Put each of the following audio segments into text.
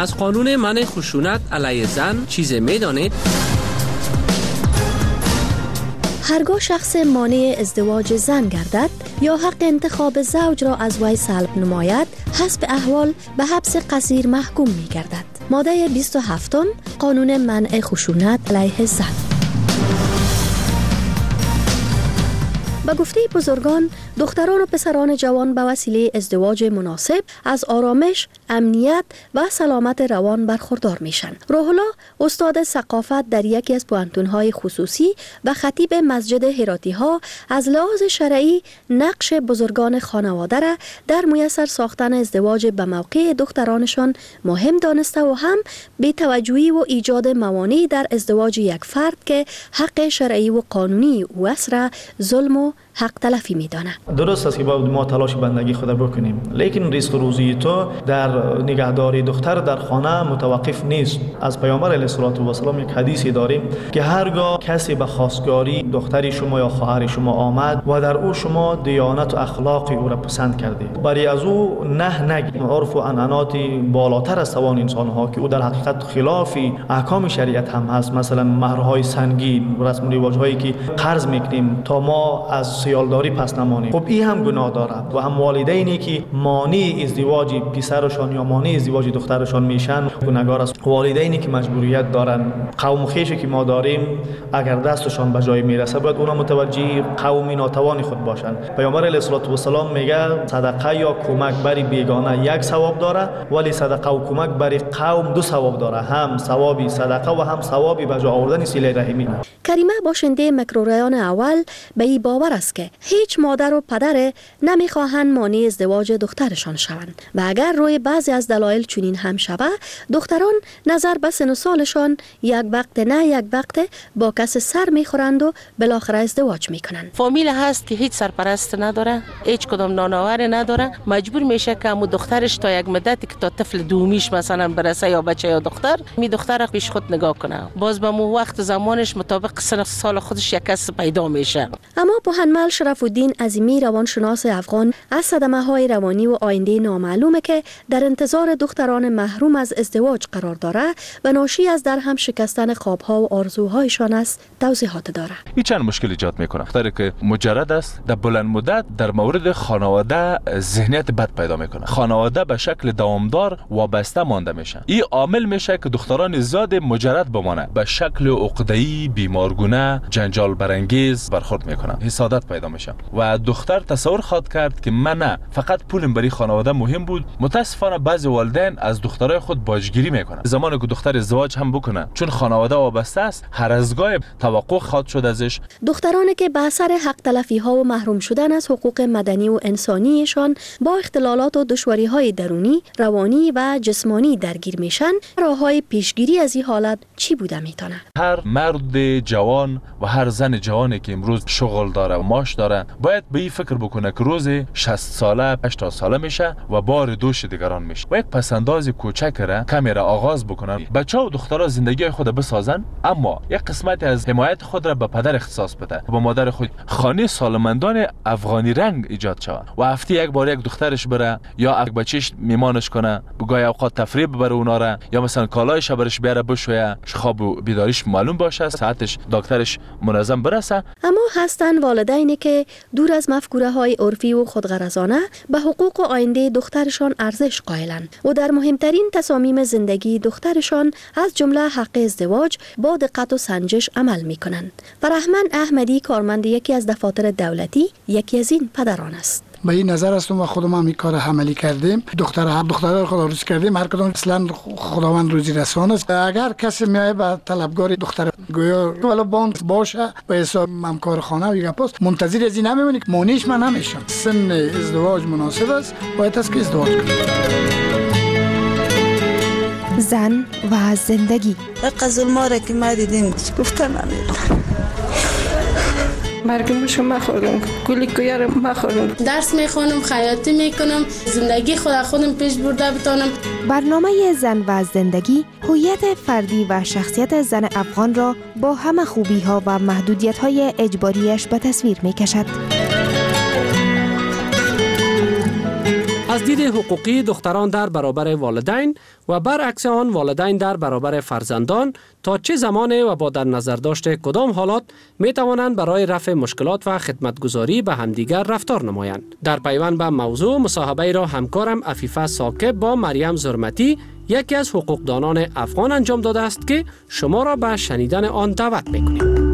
از قانون منع خشونت علیه زن چیزی می‌دانید؟ هرگاه شخص مانع ازدواج زن گردد یا حق انتخاب زوج را از وی سلب نماید، حسب احوال به حبس قصیر محکوم می گردد. ماده 27 قانون منع خشونت علیه زن. به گفته بزرگان، دختران و پسران جوان به وسیله ازدواج مناسب از آرامش، امنیت و سلامت روان برخوردار میشن. روح الله، استاد ثقافت در یکی از پوهنتون‌های خصوصی و خطیب مسجد هراتی‌ها، از لحاظ شرعی نقش بزرگان خانواده را در میسر ساختن ازدواج به موقع دخترانشان مهم دانسته و هم بی‌توجهی و ایجاد موانعی در ازدواج یک فرد که حق شرعی و قانونی او است را ظلم و حق تلفی میدانه. درست است که باید ما تلاش بندگی خود بکنیم، لیکن رزق روزی تو در نگهداری دختر در خانه متوقف نیست. از پیامبر علیه السلام یک حدیثی داریم که هرگاه کسی به خواستگاری دختری شما یا خواهر شما آمد و در او شما دیانت و اخلاق او را پسند کردید، برای از او نه نگید. عرف و عنعنات بالاتر از توان انسان ها که او در حقیقت خلاف احکام شریعت هم هست، مثلا مهرهای سنگین و رسم و رواج هایی که قرض میکنیم تا ما از سیالداری پس نمانیم، خب این هم گناه داره. و هم والدینی که مانع ازدواج پسرشان یا مانع ازدواج دخترشان میشن گناهگار است. والدینی که مجبوریت دارن، قوم خویشی که ما داریم، اگر دستشان به جای میرسه باید اونا متوجه قوم ناتوان خود باشن. پیامبر علیه السلام میگه صدقه یا کمک بر بیگانه یک ثواب داره، ولی صدقه و کمک بر قوم دو ثواب داره، هم ثوابی صدقه و هم ثوابی به جا آوردن صله رحمی. کریمه باشنده مکروریان اول به این باور است که هیچ مادر و پدر نمیخواهند مانع ازدواج دخترشان شوند و اگر روی بعضی از دلایل چنین هم شود، دختران نظر به سن و سالشان یک وقت نه یک وقت با کس سر میخورند و بالاخره ازدواج میکنند. فامیل هست که هیچ سرپرست نداره، هیچ کدام نانآور نداره، مجبور میشه که امو دخترش تا یک مدتی که تا طفل دومیش مثلا برسه یا بچه یا دختر، می دختر پیش خود نگاه کنه، باز به مو وقت زمانش مطابق سن سال خودش یک کس پیدا میشه. اما پوهنمل شرف الدین عظیمی، روانشناس افغان، از صدمه‌های روانی و آینده نامعلومه که در انتظار دختران محروم از ازدواج قرار داره و ناشی از در هم شکستن خوابها و آرزوهایشان است، توضیحات داره. این چند مشکل ایجاد میکنه. دختری که مجرد است در بلند مدت در مورد خانواده ذهنیت بد پیدا میکنه، خانواده به شکل دوامدار وابسته مانده میشه. این عامل میشه که دختران زیاد مجرد بمانه، به شکل عقده‌ای، بیمارگونه، جنجال برانگیز برخورد میکنه، حسادت پیدا میشه و دختر تصور خواهد کرد که من نه فقط پولم برای خانواده مهم بود. متاسفانه بعضی والدین از دخترای خود باجگیری میکنن. زمانی که دختر ازدواج هم بکنه، چون خانواده وابسته است، هر از گاهی توقع خواهد شد ازش. دخترانی که به اثر حق تلفی ها و محروم شدن از حقوق مدنی و انسانیشان با اختلالات و دشواری های درونی، روانی و جسمانی درگیر میشن، راههای پیشگیری از این حالت چی بوده میتونه؟ هر مرد جوان و هر زن جوانی که امروز شغل داره و معاش داره باید به این فکر بکنه که روز 60 ساله 80 ساله میشه و بار دوش دیگران میشه و یک پسنداز کوچک را کمی را آغاز بکنن. بچه‌ها و دخترها زندگی خود بسازن، اما یک قسمت از حمایت خود را به پدر اختصاص بده و با مادر خود. خانه سالمندان افغانی رنگ ایجاد شود و هفته یک بار یک دخترش بره یا یک بچهش میمانش کنه، بگاه اوقات تفریح ببره اونا را، یا مثلا کالایش برش بیاره بشویه، خواب و بیداریش معلوم باشه، ساعتش دکترش منظم برسه. اما هستن والدینی که دور از مفکوره‌های عرفی و خودغرضانه به حقوق و آینده دخترشان ارزش قائلند و در مهمترین تصامیم زندگی دخترشان از جمله حق ازدواج با دقت و سنجش عمل می‌کنند. فرهمند احمدی، کارمند یکی از دفاتر دولتی، یکی از این پدران است. به این نظر هستم و خودم هم این کار عملی کردیم. دخترها خدا روزی کردیم، هر کدام اصلا خداوند روزی رسان است. اگر کسی میایه به طلبگار دختر گویا ولی باند باشه به حساب همکار خانه و گپاست، منتظر از این نمیمونی که مانعش من نمیشم. سن ازدواج مناسب است، باید است که ازدواج کنیم. زن و زندگی. قزلما را که ما دیدیم گفتن نمیدونم مرگم شما خوردم، گلی کویار ما خوردم. درس میخونم، خیاطی میکنم، زندگی خودم پیش برده بتانم. برنامه زن و زندگی هویت فردی و شخصیت زن افغان را با همه خوبی ها و محدودیت های اجباریش به تصویر میکشد. از تجدید حقوقی دختران در برابر والدین و برعکس آن والدین در برابر فرزندان تا چه زمان و با در نظر داشت کدام حالات می توانند برای رفع مشکلات و خدمتگزاری به همدیگر رفتار نمایند. در پیوند به موضوع مصاحبه را همکارم عفیفه ثاقب با مریم زرمتی یکی از حقوقدانان افغان انجام داده است که شما را به شنیدن آن دعوت می‌کنیم.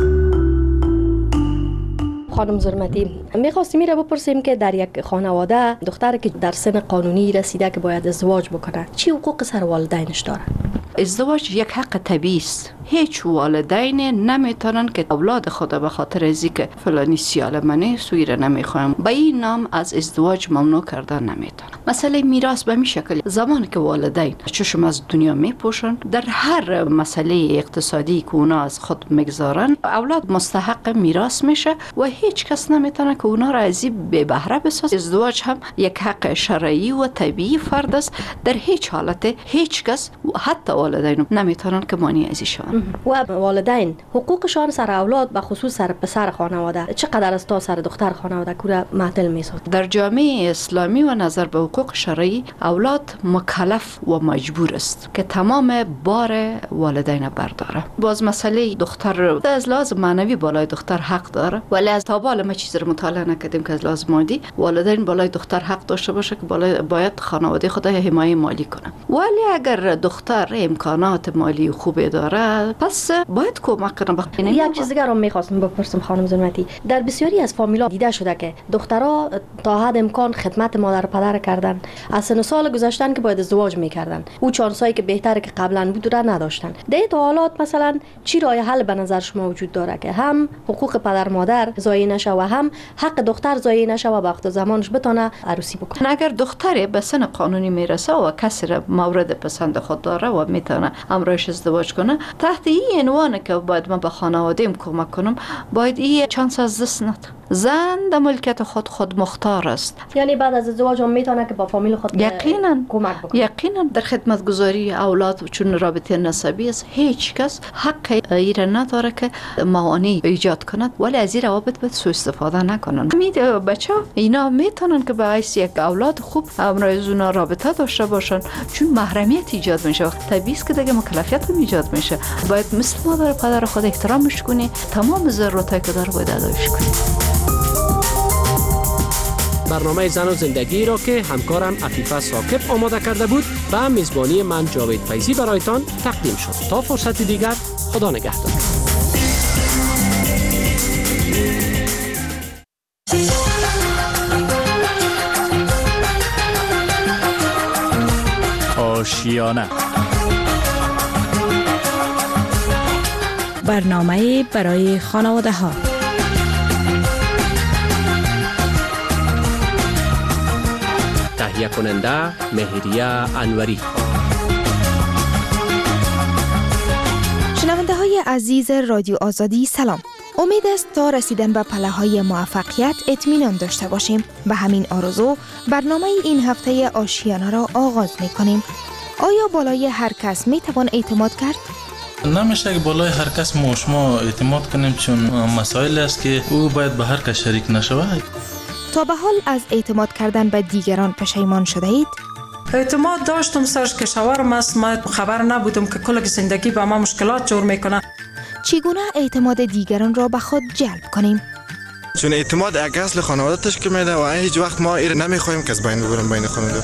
خانم زرمتی، می‌خواستیم را بپرسیم که در یک خانواده دختری که در سن قانونی رسیده که باید ازدواج بکنه چی حقوق سر والدینش داره؟ ازدواج یک حق طبیعی است. هیچ والدین نمیتونن که اولاد خود به خاطر از اینکه فلانی سیال منه سویره نمیخوایم به این نام از ازدواج ممنوع کردن نمیتونن. مسئله میراث به این شکل زمانی که والدین چشم از دنیا میپوشن در هر مسئله اقتصادی که اونا از خود میگذارن اولاد مستحق میراث میشه و هیچ کس نمیتونه که اونا را از این به بهره بسازه. ازدواج هم یک حق شرعی و طبیعی فرد است. در هیچ حالت هیچ کس حتی والدین نمیتونن که مانع ازی شون. و والدین حقوقشان سر اولاد به خصوص سر پسر خانواده چقدر است تا سر دختر خانواده کور معطل میسازد؟ در جامعه اسلامی و نظر به حقوق شرعی اولاد مکلف و مجبور است که تمام بار والدین برداره. باز مسئله دختر از لحاظ معنوی بالای دختر حق داره ولی از تا بالا ما چیزی رو مطالعه نکردیم که از لحاظ مادی والدین بالای دختر حق داشته باشه که باید خانواده خود حمایت مالی کنه. ولی اگر دختر امکانات مالی خوبی داره پس باید کمک کنه. یک چیز دیگه رو می‌خواستم بپرسم خانم زرمتی، در بسیاری از فامیل‌ها دیده شده که دخترها تا حد امکان خدمت مادر و پدر کردن، از سن سال گذشتن که باید ازدواج می‌کردن، او چانسایی که بهتره که قبلا بود را نداشتن. در این حالات مثلا چی راه حل به نظر شما وجود داره که هم حقوق پدر مادر ضایع نشه و هم حق دختر ضایع نشه و وقت زمانش بتونه عروسی بکنه؟ اگر دختری به سن قانونی میرسه و کسی را مورد پسند خود داره و میتونه امرش ازدواج کنه تحت این عنوان که باید من به خانواده‌ام کمک کنم باید این چانس از دست نده. زن در ملکیت خود مختار است. یعنی بعد از ازدواج هم میتونه که با فامیل خود یقینا کمک بکنه. یقینا در خدمت گذاری اولاد چون رابطه نسبی است هیچ کس حق ایره نداره که موانع ایجاد کند ولی از این روابط باید سوء استفاده نکنن. بچه‌ها اینا میتونن که با یک اولاد خوب امروز اونا رابطه داشته باشن چون محرمیت ایجاد میشه. طبیعی است که دیگه مکلفیت هم ایجاد میشه. باید مثل مادر و پدر خود احترامش کنی، تمام ضرورتایی که داره باید ادایش کنی. برنامه زن و زندگی را که همکارم عفیفه ثاقب آماده کرده بود به میزبانی من جاوید فیضی برایتان تقدیم شد. تا فرصت دیگر خدا نگهدار. آشیانه برنامه برای خانواده ها. تهیه کننده مهریه انوری. شنونده های عزیز رادیو آزادی سلام. امید است تا رسیدن به پله‌های موفقیت اطمینان داشته باشیم. به همین آرزو برنامه این هفته آشیانه را آغاز می‌کنیم. آیا بالای هر کس می‌توان اعتماد کرد؟ نمیشه که بالای هر کس ما شما اعتماد کنیم چون مسائل است که او باید به هر کس شریک نشود. تا به حال از اعتماد کردن به دیگران پشیمان شده اید؟ اعتماد داشتم سرش کشورم است، ما خبر نبودم که کل زندگی به ما مشکلات جور میکنه. چگونه اعتماد دیگران را به خود جلب کنیم؟ چون اعتماد یک اصل خانواده تشکیل میده و هیچ وقت ما ایر نمیخوایم که از بین ببریم بین خانواده.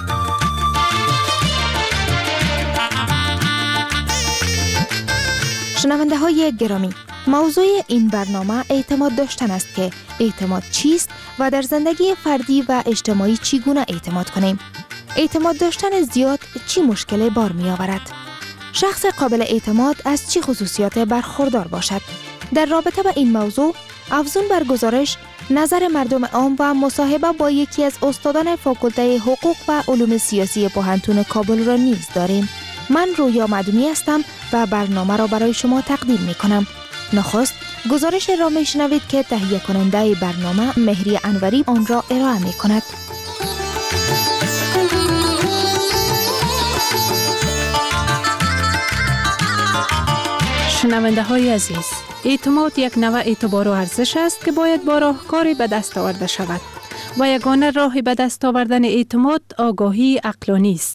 شنونده های گرامی، موضوع این برنامه اعتماد داشتن است که اعتماد چیست و در زندگی فردی و اجتماعی چگونه اعتماد کنیم. اعتماد داشتن زیاد چی مشکل بار می آورد؟ شخص قابل اعتماد از چی خصوصیات برخوردار باشد؟ در رابطه با این موضوع افزون بر گزارش نظر مردم عام و مصاحبه با یکی از استادان فاکولته حقوق و علوم سیاسی پوهنتون کابل را نیز داریم. من رویا مدنی هستم و برنامه را برای شما تقدیم می کنم. نخست گزارش را می شنوید که تهیه کننده برنامه مهریه انوری آن را ارائه می کند. شنونده های عزیز، اعتماد یک نوع اعتبار و ارزش است که باید با راهکاری به دست آورده شود. و یگانه راه به دست آوردن اعتماد آگاهی عقلانی است.